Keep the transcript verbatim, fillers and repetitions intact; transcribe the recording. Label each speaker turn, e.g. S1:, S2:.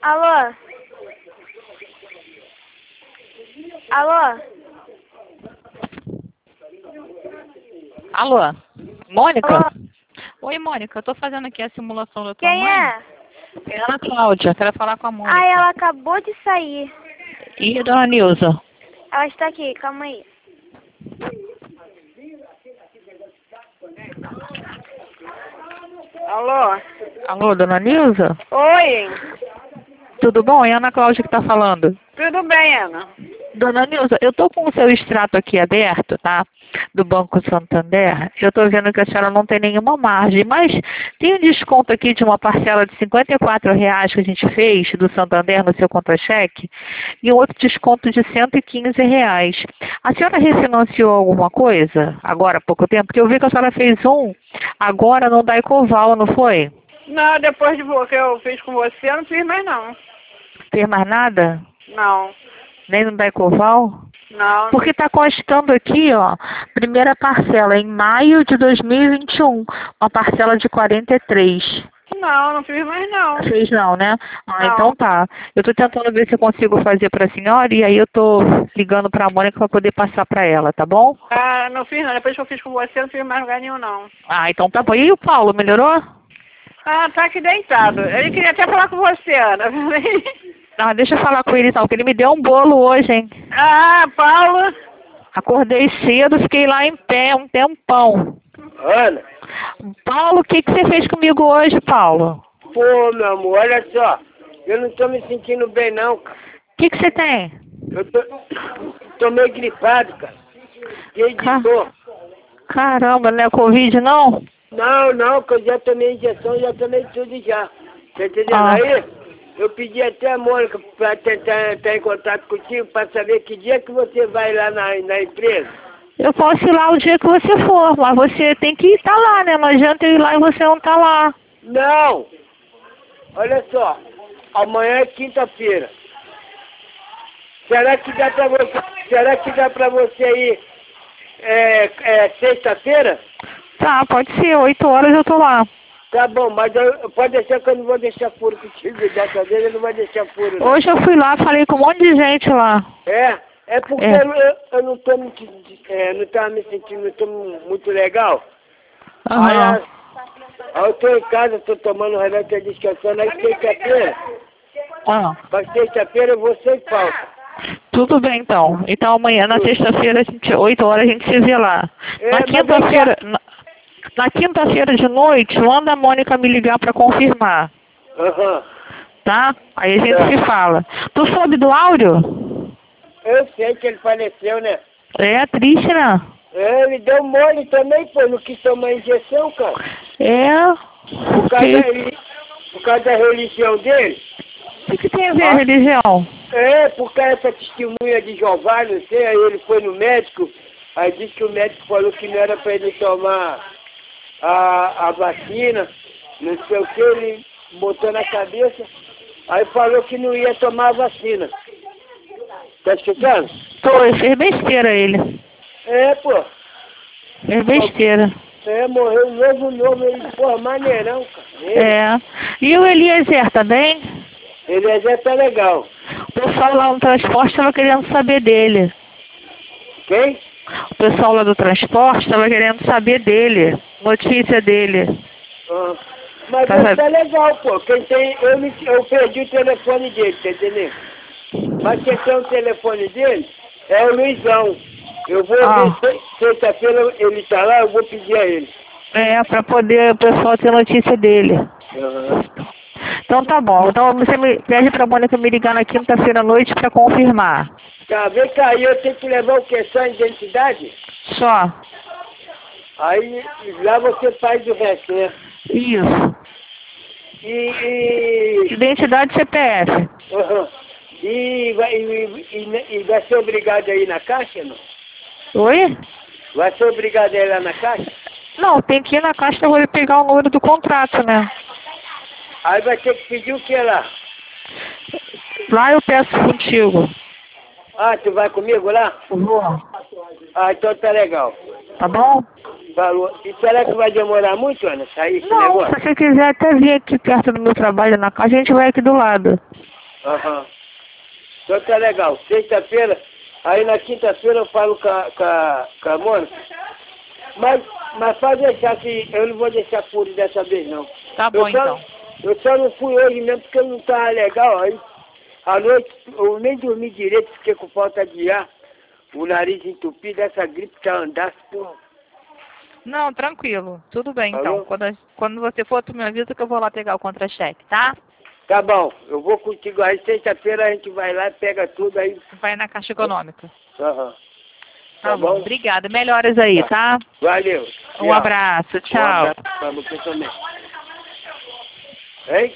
S1: Alô? Alô?
S2: Alô? Mônica?
S1: Alô?
S2: Oi, Mônica, eu tô fazendo aqui a simulação da tua
S1: Quem
S2: mãe.
S1: é?
S2: É Ana Cláudia, quero falar com a Mônica.
S1: Ah, ela acabou de sair.
S2: E a dona Nilza?
S1: Ela está aqui, calma aí. Alô?
S2: Alô, dona Nilza?
S1: Oi,
S2: Tudo bom? É a Ana Cláudia que tá falando.
S1: tudo bem, Ana?
S2: Dona Nilza, eu tô com o seu extrato aqui aberto, tá? Do Banco Santander. Eu tô vendo que a senhora não tem nenhuma margem, mas tem um desconto aqui de uma parcela de cinquenta e quatro reais que a gente fez do Santander no seu contra-cheque e um outro desconto de cento e quinze reais. A senhora refinanciou alguma coisa agora há pouco tempo? Porque eu vi que a senhora fez um agora no Daicoval, não foi?
S1: Não, depois de vo- que eu fiz com você, eu não fiz mais não.
S2: Tem mais nada?
S1: Não,
S2: Nem no Daicoval?
S1: não.
S2: Porque está constando aqui, ó, primeira parcela em maio de dois mil e vinte e um, uma parcela de quarenta e três.
S1: Não, não fiz mais não.
S2: Fez não, né? Ah,
S1: Não.
S2: então tá. Eu tô tentando ver se eu consigo fazer para a senhora e aí eu tô ligando para a Mônica para poder passar para ela, tá bom?
S1: Ah, não fiz não. Depois que eu fiz com você, eu não fiz mais lugar nenhum não.
S2: Ah, então tá bom. E o Paulo, melhorou?
S1: Ah, tá aqui deitado. Ele queria até falar com você, Ana.
S2: Ah, deixa eu falar com ele então, porque ele me deu um bolo hoje, hein?
S1: Ah, Paulo.
S2: Acordei cedo, fiquei lá em pé um tempão.
S3: Ana,
S2: Paulo, o que, que você fez comigo hoje, Paulo?
S3: pô, meu amor, olha só. Eu não tô me sentindo bem, não, cara.
S2: O que, que você tem?
S3: Eu tô, tô meio gripado, cara. Cheio de
S2: Ca-
S3: dor.
S2: Caramba, não é Covid não?
S3: Não, não, que eu já tomei injeção, já tomei tudo já. Tá entendendo?
S2: Ah.
S3: Aí, eu pedi até a Mônica pra tentar entrar em contato contigo pra saber que dia que você vai lá na, na empresa.
S2: Eu posso ir lá o dia que você for, mas você tem que estar lá, né? Não adianta eu ir lá e você não tá lá.
S3: Não! Olha só, amanhã é quinta-feira. Será que dá pra você, será que dá pra você ir é, é, sexta-feira?
S2: Tá, pode ser, oito horas eu tô lá.
S3: Tá bom, mas eu, pode deixar que eu não vou deixar furo contigo. Dessa vez eu não vou deixar furo, não.
S2: Hoje eu fui lá, falei com um monte de gente lá.
S3: É, é porque
S2: É.
S3: Eu, eu, eu não tô me, é, não tava me sentindo não tô muito legal. Aí,
S2: Aham.
S3: a- aí eu tô em casa, tô tomando remédio, tô descansando. Aí sexta-feira,
S2: Ah,
S3: pra sexta-feira eu vou sem falta.
S2: tudo bem então. Então amanhã, na sexta-feira, a gente, oito horas, a gente se vê lá.
S3: É,
S2: Na
S3: mas
S2: quinta-feira, na, na quinta-feira de noite, manda a Mônica me ligar pra confirmar,
S3: Aham.
S2: tá? Aí a gente
S3: Tá.
S2: se fala. Tu soube do áudio?
S3: Eu sei que ele faleceu, né?
S2: É triste, né?
S3: É, ele deu mole também, pô, não quis tomar injeção, cara.
S2: É.
S3: Por causa, da,
S2: Que,
S3: reli- por causa da religião dele.
S2: que, que tem a ver a
S3: Ah.
S2: religião?
S3: É, por causa dessa testemunha de Jeová, não sei, aí ele foi no médico, aí disse que o médico falou que não era pra ele tomar a, a vacina, não sei o que, ele botou na cabeça, aí falou que não ia tomar a vacina. Tá escutando?
S2: Foi, fez besteira ele.
S3: É, pô.
S2: Fez besteira.
S3: É, morreu novo, novo, ele, porra, maneirão, cara. Ele,
S2: É. E o Eliezer, tá bem?
S3: ele já tá legal.
S2: O pessoal lá no transporte estava querendo saber dele.
S3: Quem?
S2: O pessoal lá do transporte estava querendo saber dele. Notícia dele.
S3: Ah, mas
S2: Tá
S3: ele
S2: sab-
S3: tá legal, pô. Quem tem, eu, me, eu perdi o telefone dele, tá entendendo? Mas quem tem o telefone dele é o Luizão. Eu vou
S2: Ah.
S3: ver, se- sexta-feira ele tá lá, eu vou pedir a ele.
S2: É, pra poder o pessoal ter notícia dele.
S3: Aham.
S2: Então tá bom. Então você me pede pra Mônica me ligar na quinta-feira à noite pra confirmar.
S3: Tá, vem cá, aí eu tenho que levar o que? Só a identidade?
S2: Só.
S3: Aí lá você faz o resto, né?
S2: Isso.
S3: E, e,
S2: Identidade e C P F.
S3: aham. e, vai, e, e, e vai ser obrigado aí na caixa, não?
S2: Oi?
S3: Vai ser obrigado aí lá na caixa?
S2: Não, tem que ir na caixa pra poder pegar o número do contrato, né?
S3: Aí vai ter que pedir o que lá?
S2: Lá eu peço contigo.
S3: Ah, tu vai comigo lá?
S2: Vou.
S3: Ah, então tá legal.
S2: Tá bom?
S3: Falou. E será que vai demorar muito, Ana, sair esse
S2: Não,
S3: negócio?
S2: se você quiser até vir aqui perto do meu trabalho na casa, a gente vai aqui do lado.
S3: Aham. Então tá legal. Sexta-feira, aí na quinta-feira eu falo com a, com a, com a Mônica. Mas, mas pode deixar que eu não vou deixar puro dessa vez não.
S2: Tá bom,
S3: eu só,
S2: então.
S3: Eu só não fui hoje mesmo porque não tava legal. Aí, à noite, eu nem dormi direito, fiquei com falta de ar. O nariz entupido, essa gripe que andasse, pô.
S2: Não, tranquilo. Tudo bem,
S3: Alô?
S2: então. Quando, quando você for, tu me avisa que eu vou lá pegar o contra-cheque, tá?
S3: Tá bom, eu vou contigo aí. Sexta-feira a gente vai lá, pega tudo aí.
S2: Vai na Caixa Econômica.
S3: Aham.
S2: Tá,
S3: Tá
S2: bom.
S3: bom?
S2: Obrigada. Melhoras aí, tá?
S3: Valeu.
S2: Um
S3: Tchau.
S2: abraço.
S3: Um
S2: Tchau.
S3: abraço pra você também. Hein?